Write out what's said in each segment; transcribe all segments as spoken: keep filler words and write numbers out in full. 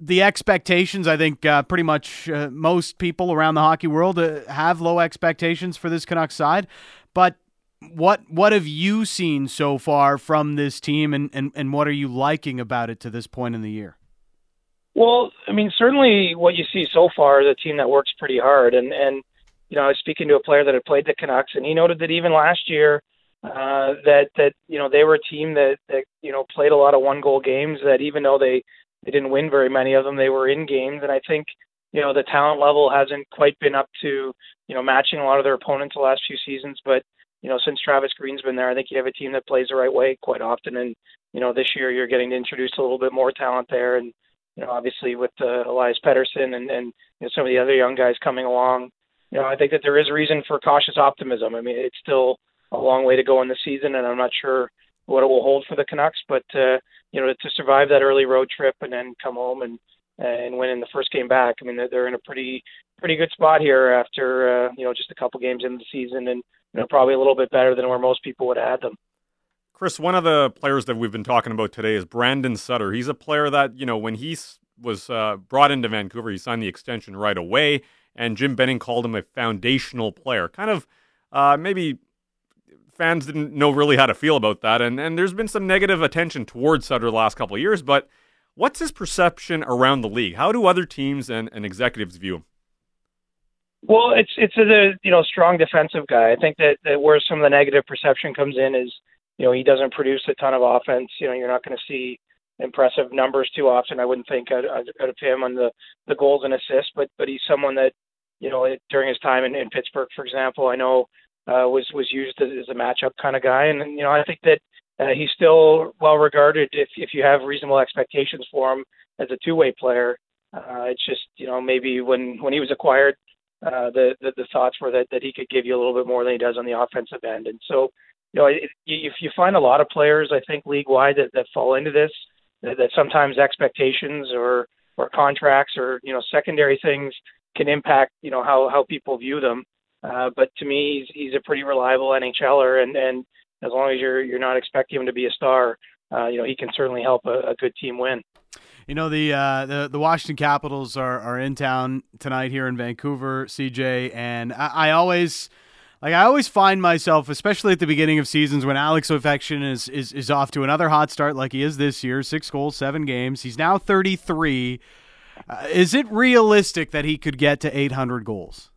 the expectations, I think uh, pretty much uh, most people around the hockey world uh, have low expectations for this Canucks side. But what what have you seen so far from this team, and, and, and what are you liking about it to this point in the year? Well, I mean, certainly what you see so far is a team that works pretty hard. And, and you know, I was speaking to a player that had played the Canucks, and he noted that even last year, uh, that, that, you know, they were a team that, that, you know, played a lot of one-goal games, that even though they, they didn't win very many of them, they were in games. And I think, you know, the talent level hasn't quite been up to, you know, matching a lot of their opponents the last few seasons. But, you know, since Travis Green's been there, I think you have a team that plays the right way quite often. And, you know, this year you're getting introduced to a little bit more talent there. And, you know, obviously with uh, Elias Pettersson and, and you know, some of the other young guys coming along, you know, I think that there is a reason for cautious optimism. I mean, it's still a long way to go in the season, and I'm not sure what it will hold for the Canucks. But, uh, you know, to survive that early road trip and then come home and and win in the first game back, I mean, they're, they're in a pretty pretty good spot here after, uh, you know, just a couple games into the season, and, you know, probably a little bit better than where most people would have had them. Chris, one of the players that we've been talking about today is Brandon Sutter. He's a player that, you know, when he was uh, brought into Vancouver, he signed the extension right away, and Jim Benning called him a foundational player. Kind of uh, maybe fans didn't know really how to feel about that, and, and there's been some negative attention towards Sutter the last couple of years, but what's his perception around the league? How do other teams and, and executives view him? Well, it's it's a you know strong defensive guy. I think that, that where some of the negative perception comes in is, you know, he doesn't produce a ton of offense. You know, you're not going to see impressive numbers too often, I wouldn't think, out, out of him on the, the goals and assists. But but he's someone that, you know, during his time in, in Pittsburgh, for example, I know uh, was was used as, as a matchup kind of guy. And, you know, I think that uh, he's still well regarded if if you have reasonable expectations for him as a two-way player. Uh, it's just, you know, maybe when, when he was acquired, uh, the, the the thoughts were that, that he could give you a little bit more than he does on the offensive end. And so, you know, it, if you find a lot of players, I think league-wide that, that fall into this, that, that sometimes expectations or or contracts or, you know, secondary things can impact, you know, how, how people view them. Uh, but to me, he's, he's a pretty reliable NHLer, and, and as long as you're you're not expecting him to be a star, uh, you know, he can certainly help a, a good team win. You know, the uh, the the Washington Capitals are, are in town tonight here in Vancouver, C J, and I, I always like I always find myself, especially at the beginning of seasons, when Alex Ovechkin is, is is off to another hot start like he is this year, six goals, seven games. He's now thirty-three. Uh, is it realistic that he could get to eight hundred goals?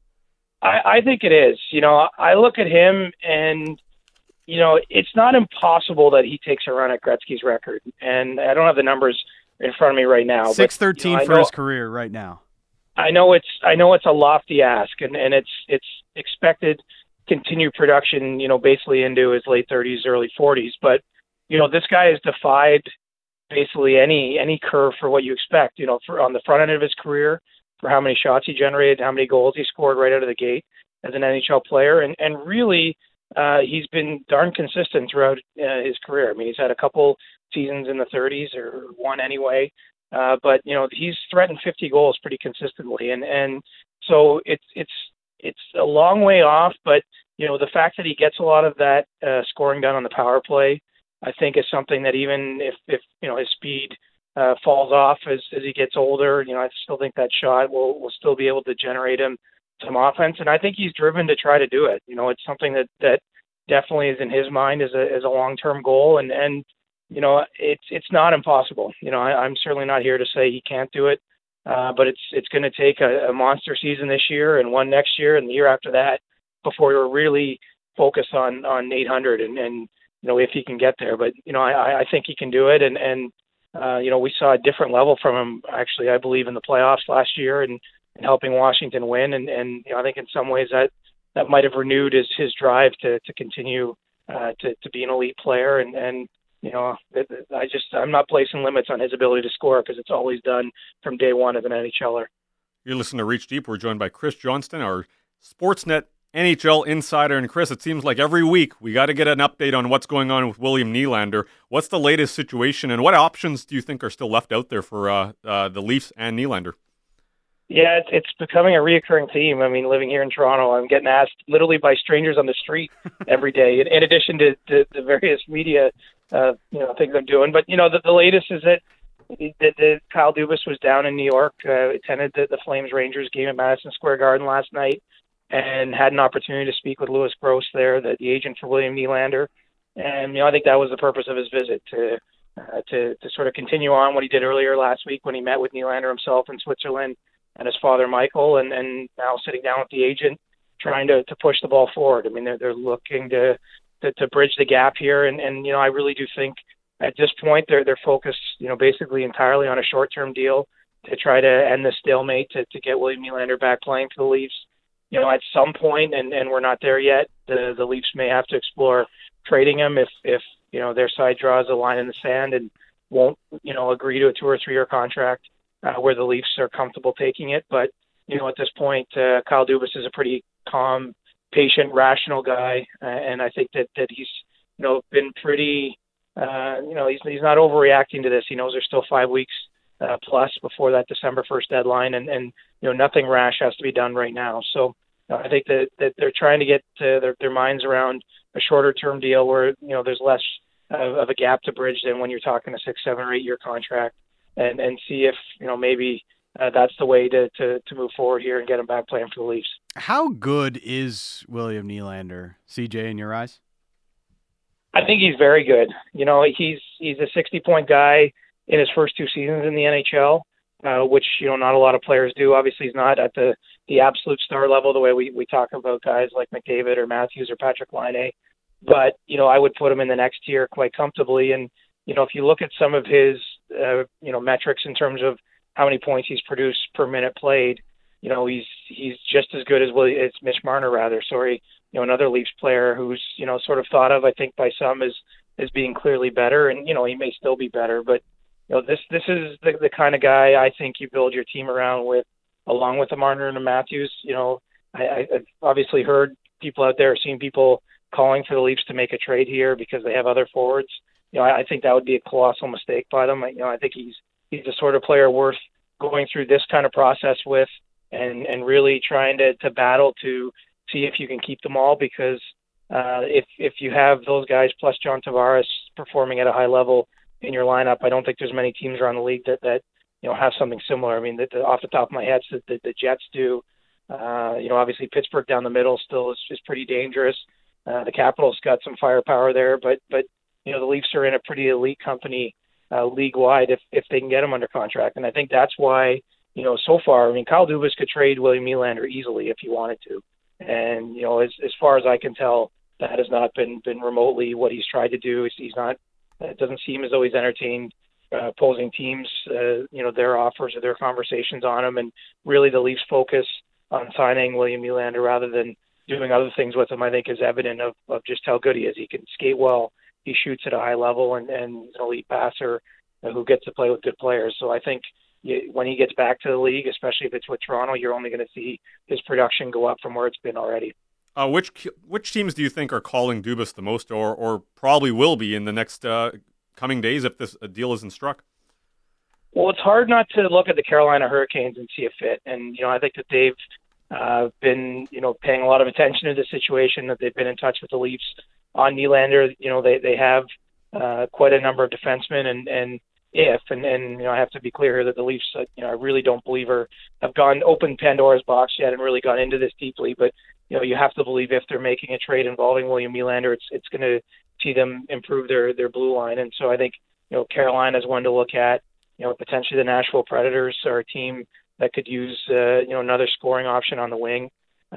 I, I think it is. You know, I look at him and, you know, it's not impossible that he takes a run at Gretzky's record. And I don't have the numbers in front of me right now. six thirteen you know, for know, his career right now. I know it's I know it's a lofty ask, and, and it's it's expected continued production, you know, basically into his late thirties, early forties. But, you know, this guy has defied basically any any curve for what you expect, you know, for on the front end of his career, for how many shots he generated, how many goals he scored right out of the gate as an N H L player. And, and really, uh, he's been darn consistent throughout uh, his career. I mean, he's had a couple seasons in the thirties, or one anyway. Uh, but, you know, he's threatened fifty goals pretty consistently. And, and so it's, it's, it's a long way off, but, you know, the fact that he gets a lot of that uh, scoring done on the power play, I think is something that even if, if you know, his speed uh, falls off as, as he gets older, you know, I still think that shot will, will still be able to generate him some offense. And I think he's driven to try to do it. You know, it's something that, that definitely is in his mind as a, as a long-term goal. And, and, you know, it's, it's not impossible. You know, I, I'm certainly not here to say he can't do it, uh, but it's, it's going to take a, a monster season this year and one next year and the year after that before we're really focused on, on eight hundred and, and, you know, if he can get there. But, you know, I, I think he can do it. And, and uh, you know, we saw a different level from him, actually, I believe, in the playoffs last year and, and helping Washington win. And, and, you know, I think in some ways that, that might have renewed his, his drive to, to continue uh, to, to be an elite player. And, and you know, it, I just, I'm not placing limits on his ability to score because it's always done from day one as an NHLer. You're listening to Reach Deep. We're joined by Chris Johnston, our Sportsnet N H L insider. And Chris, it seems like every week we got to get an update on what's going on with William Nylander. What's the latest situation, and what options do you think are still left out there for uh, uh, the Leafs and Nylander? Yeah, it's, it's becoming a reoccurring theme. I mean, living here in Toronto, I'm getting asked literally by strangers on the street every day, in, in addition to, to the various media uh, you know, things I'm doing. But, you know, the, the latest is that the, the Kyle Dubas was down in New York, uh, attended the, the Flames Rangers game at Madison Square Garden last night, and had an opportunity to speak with Louis Gross there, the, the agent for William Nylander. And you know, I think that was the purpose of his visit, to uh, to to sort of continue on what he did earlier last week when he met with Nylander himself in Switzerland and his father Michael, and, and now sitting down with the agent, trying to, to push the ball forward. I mean, they're they're looking to to, to bridge the gap here, and, and you know, I really do think at this point they're they're focused, you know, basically entirely on a short-term deal to try to end the stalemate, to, to get William Nylander back playing for the Leafs. You know, at some point, and, and we're not there yet, the the Leafs may have to explore trading him if if you know their side draws a line in the sand and won't, you know, agree to a two or three year contract uh, where the Leafs are comfortable taking it. But you know, at this point, uh, Kyle Dubas is a pretty calm, patient, rational guy, uh, and I think that that he's, you know, been pretty, uh, you know, he's he's not overreacting to this. He knows there's still five weeks uh, plus before that December first deadline, and and you know, nothing rash has to be done right now. So uh, I think that that they're trying to get uh, their their minds around a shorter term deal where, you know, there's less of, of a gap to bridge than when you're talking a six, seven, or eight year contract, and and see if, you know, maybe uh, that's the way to, to to move forward here and get him back playing for the Leafs. How good is William Nylander, C J, in your eyes? I think he's very good. You know, he's he's a sixty point guy in his first two seasons in the N H L, uh, which, you know, not a lot of players do. Obviously, he's not at the the absolute star level the way we, we talk about guys like McDavid or Matthews or Patrick Laine. But, you know, I would put him in the next tier quite comfortably. And, you know, if you look at some of his, uh, you know, metrics in terms of how many points he's produced per minute played, you know, he's he's just as good as Willie, as Mitch Marner, rather. Sorry, you know, another Leafs player who's, you know, sort of thought of, I think, by some as, as being clearly better. And, you know, he may still be better. But, you know, this this is the, the kind of guy I think you build your team around with, along with the Marner and the Matthews. You know, I, I've obviously heard people out there, seen people calling for the Leafs to make a trade here because they have other forwards. You know, I, I think that would be a colossal mistake by them. I, you know, I think he's he's the sort of player worth going through this kind of process with, and, and really trying to, to battle to see if you can keep them all, because uh, if if you have those guys plus John Tavares performing at a high level in your lineup, I don't think there's many teams around the league that, that you know, have something similar. I mean, the, the, off the top of my head, the, the, the Jets do. Uh, you know, obviously Pittsburgh down the middle still is, is pretty dangerous. Uh, the Capitals got some firepower there, but but you know, the Leafs are in a pretty elite company uh, league wide if if they can get him under contract, and I think that's why, you know, so far, I mean, Kyle Dubas could trade William Nylander easily if he wanted to, and you know, as as far as I can tell, that has not been been remotely what he's tried to do. He's, he's not. It doesn't seem as though he's entertained Uh, opposing teams, uh, you know, their offers or their conversations on him, and really the Leafs' focus on signing William Nylander rather than doing other things with him, I think, is evident of, of just how good he is. He can skate well, he shoots at a high level, and, and he's an elite passer uh, who gets to play with good players. So I think you, when he gets back to the league, especially if it's with Toronto, you're only going to see his production go up from where it's been already. Uh, which which teams do you think are calling Dubas the most, or or probably will be in the next uh, coming days if this a deal isn't struck? Well, it's hard not to look at the Carolina Hurricanes and see a fit. And, you know, I think that they've uh, been, you know, paying a lot of attention to the situation, that they've been in touch with the Leafs on Nylander. You know, they, they have uh, quite a number of defensemen, and, and if, and, and, you know, I have to be clear here that the Leafs, uh, you know, I really don't believe are, have gone open Pandora's box yet and really gone into this deeply. But, you know, you have to believe if they're making a trade involving William Nylander, it's, it's going to see them improve their, their blue line. And so I think, you know, Carolina is one to look at. You know, potentially the Nashville Predators are a team that could use, uh, you know, another scoring option on the wing.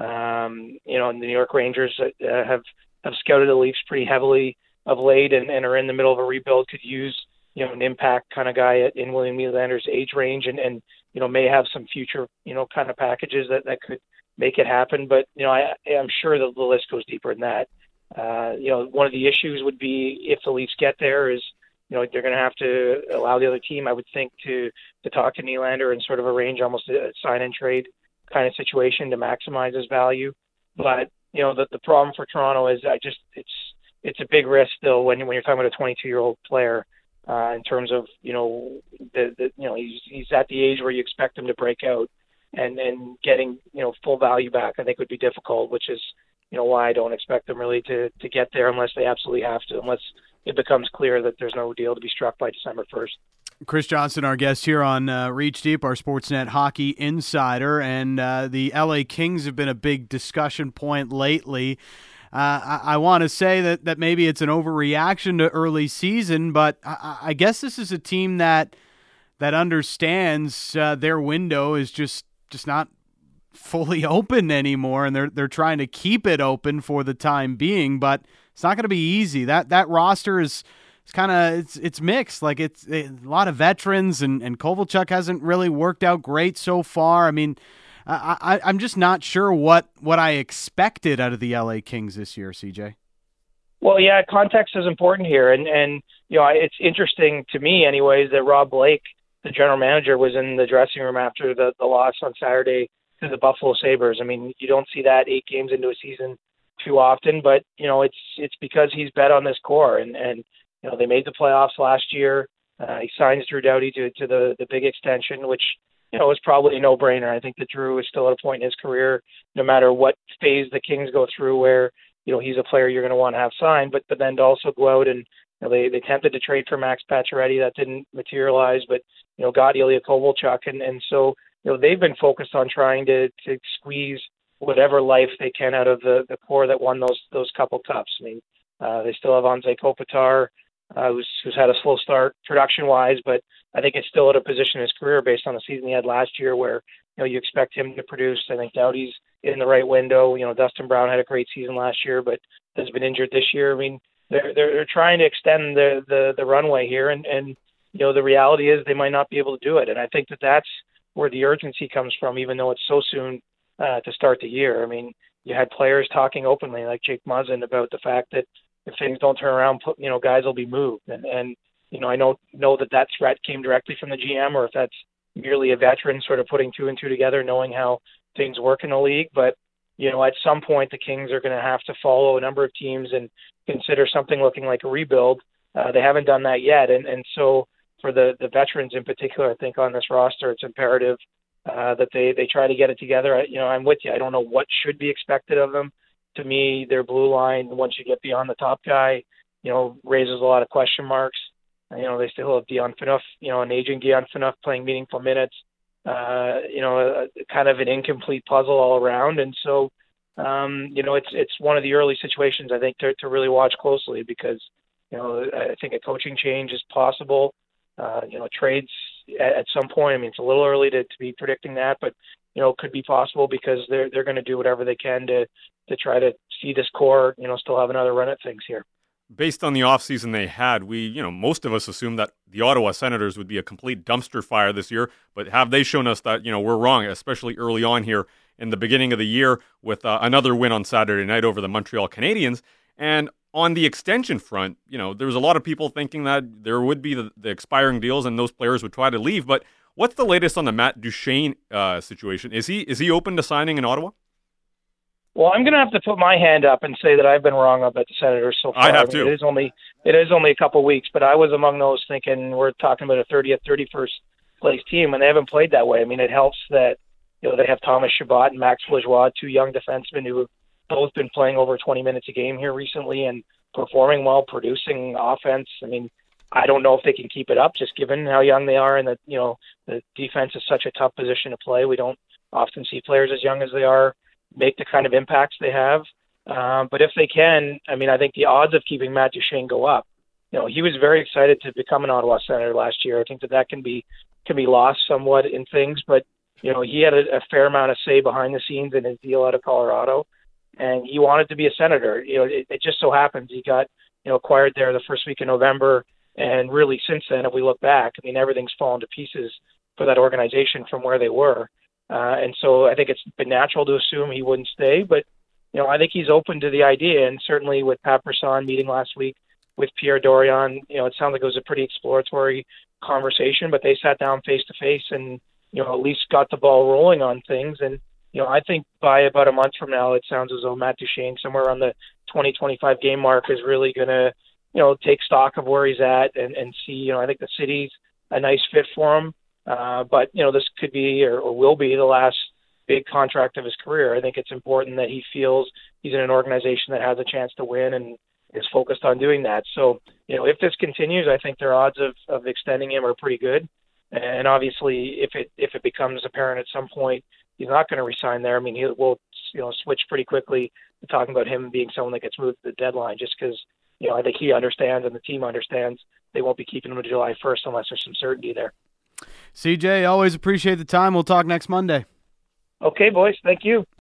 Um, you know, and the New York Rangers uh, have, have scouted the Leafs pretty heavily of late, and, and are in the middle of a rebuild, could use, you know, an impact kind of guy at, in William Nylander's age range, and, and, you know, may have some future, you know, kind of packages that, that could make it happen. But, you know, I, I'm sure that the list goes deeper than that. Uh, you know, one of the issues would be if the Leafs get there is, you know, they're going to have to allow the other team, I would think, to to talk to Nylander and sort of arrange almost a sign and trade kind of situation to maximize his value. But, you know, the the problem for Toronto is I just it's it's a big risk still when when you're talking about a twenty-two year old player uh, in terms of, you know, the, the you know he's he's at the age where you expect him to break out, and and getting, you know, full value back I think would be difficult, which is, you know, why I don't expect them really to to get there unless they absolutely have to, unless it becomes clear that there's no deal to be struck by December first. Chris Johnson, our guest here on uh, Reach Deep, our Sportsnet Hockey Insider, and uh, the L A Kings have been a big discussion point lately. Uh, I, I want to say that, that maybe it's an overreaction to early season, but I, I guess this is a team that that understands uh, their window is just just not fully open anymore, and they're they're trying to keep it open for the time being. But it's not going to be easy. That that roster is it's kind of it's it's mixed. Like it's it, a lot of veterans, and and Kovalchuk hasn't really worked out great so far. I mean. I, I, I'm just not sure what, what I expected out of the L A Kings this year, C J. Well, yeah, context is important here. And, and you know, it's interesting to me anyways that Rob Blake, the general manager, was in the dressing room after the, the loss on Saturday to the Buffalo Sabres. I mean, you don't see that eight games into a season too often, but, you know, it's it's because he's bet on this core. And, and you know, they made the playoffs last year. Uh, he signs Drew Doughty to, to the, the big extension, which – you know, it's probably a no-brainer. I think that Drew is still at a point in his career, no matter what phase the Kings go through, where, you know, he's a player you're going to want to have signed, but but then to also go out and, you know, they, they attempted to trade for Max Pacioretty. That didn't materialize, but, you know, got Ilya Kovalchuk. And, and so, you know, they've been focused on trying to, to squeeze whatever life they can out of the, the core that won those those couple cups. I mean, uh, they still have Anze Kopitar, uh, who's, who's had a slow start production-wise, but I think it's still at a position in his career based on the season he had last year where, you know, you expect him to produce. I think Doughty's in the right window. You know, Dustin Brown had a great season last year, but has been injured this year. I mean, they're they're, they're trying to extend the, the, the runway here, and, and, you know, the reality is they might not be able to do it. And I think that that's where the urgency comes from, even though it's so soon uh, to start the year. I mean, you had players talking openly, like Jake Muzzin, about the fact that if things don't turn around, you know, guys will be moved. And, and you know, I don't know that that threat came directly from the G M or if that's merely a veteran sort of putting two and two together, knowing how things work in the league. But, you know, at some point the Kings are going to have to follow a number of teams and consider something looking like a rebuild. Uh, they haven't done that yet. And, and so for the, the veterans in particular, I think on this roster, it's imperative uh, that they, they try to get it together. I, you know, I'm with you. I don't know what should be expected of them. To me, their blue line, once you get beyond the top guy, you know, raises a lot of question marks. You know, they still have Dion Phaneuf, you know, an aging Dion Phaneuf playing meaningful minutes, uh, you know, a, kind of an incomplete puzzle all around. And so, um, you know, it's it's one of the early situations, I think, to, to really watch closely because, you know, I think a coaching change is possible. Uh, you know, trades at, at some point. I mean, it's a little early to, to be predicting that, but, you know, it could be possible because they're they're going to do whatever they can to, to try to see this core, you know, still have another run at things here. Based on the offseason they had, we, you know, most of us assumed that the Ottawa Senators would be a complete dumpster fire this year, but have they shown us that, you know, we're wrong, especially early on here in the beginning of the year with uh, another win on Saturday night over the Montreal Canadiens. And on the extension front, you know, there was a lot of people thinking that there would be the, the expiring deals and those players would try to leave, but what's the latest on the Matt Duchene uh, situation? Is he is he open to signing in Ottawa? Well, I'm going to have to put my hand up and say that I've been wrong about the Senators so far. I have I mean, too. It is only it is only a couple of weeks, but I was among those thinking we're talking about a thirtieth, thirty-first place team, and they haven't played that way. I mean, it helps that you know they have Thomas Chabot and Max Lajoie, two young defensemen who have both been playing over twenty minutes a game here recently and performing well, producing offense. I mean, I don't know if they can keep it up, just given how young they are, and that you know the defense is such a tough position to play. We don't often see players as young as they are make the kind of impacts they have. Um, but if they can, I mean, I think the odds of keeping Matt Duchene go up. You know, he was very excited to become an Ottawa Senator last year. I think that that can be can be lost somewhat in things, but you know, he had a, a fair amount of say behind the scenes in his deal out of Colorado, and he wanted to be a Senator. You know, it, it just so happens he got you know acquired there the first week in November, and really since then, if we look back, I mean, everything's fallen to pieces for that organization from where they were. Uh, and so I think it's been natural to assume he wouldn't stay, but, you know, I think he's open to the idea. And certainly with Pat Brisson meeting last week with Pierre Dorion, you know, it sounds like it was a pretty exploratory conversation, but they sat down face to face and, you know, at least got the ball rolling on things. And, you know, I think by about a month from now, it sounds as though Matt Duchene, somewhere around the twenty, twenty-five game mark, is really going to, you know, take stock of where he's at and, and see, you know, I think the city's a nice fit for him. Uh, but, you know, this could be or, or will be the last big contract of his career. I think it's important that he feels he's in an organization that has a chance to win and, is focused on doing that. So, you know, if this continues, I think their odds of, of extending him are pretty good. And obviously, if it if it becomes apparent at some point he's not going to resign there, I mean, he will, you know, switch pretty quickly to talking about him being someone that gets moved to the deadline, just because, you know, I think he understands and the team understands they won't be keeping him to July first unless there's some certainty there. C J, always appreciate the time. We'll talk next Monday. Okay, boys. Thank you.